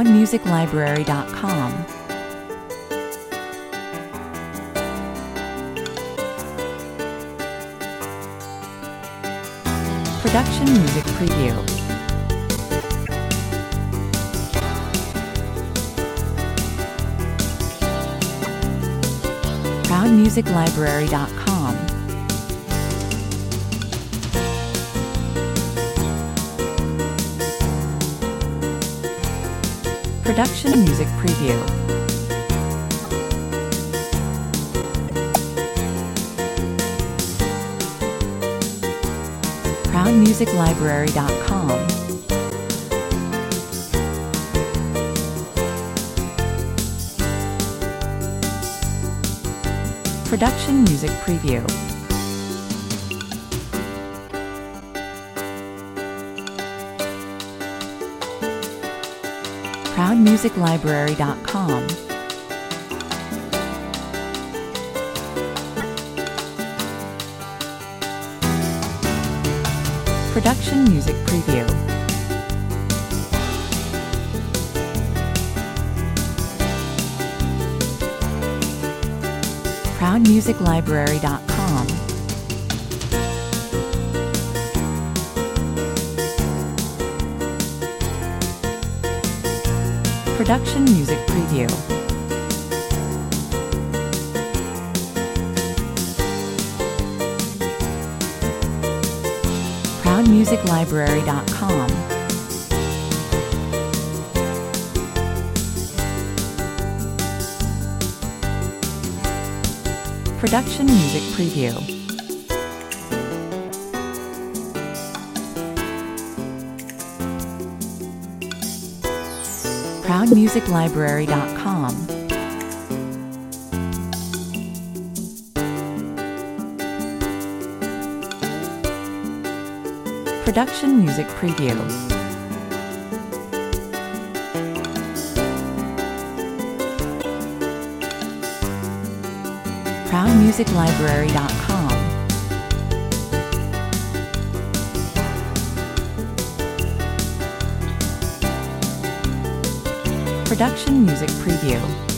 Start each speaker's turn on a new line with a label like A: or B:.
A: ProudMusicLibrary.com. Production Music Preview. ProudMusicLibrary.com. Production Music Preview. ProudMusicLibrary.com. Production Music Preview. ProudMusicLibrary.com. Production Music Preview. ProudMusicLibrary.com. Production Music Preview. ProudMusicLibrary.com. Production Music Preview. ProudMusicLibrary.com. Production Music Preview. ProudMusicLibrary.com. Production Music Preview.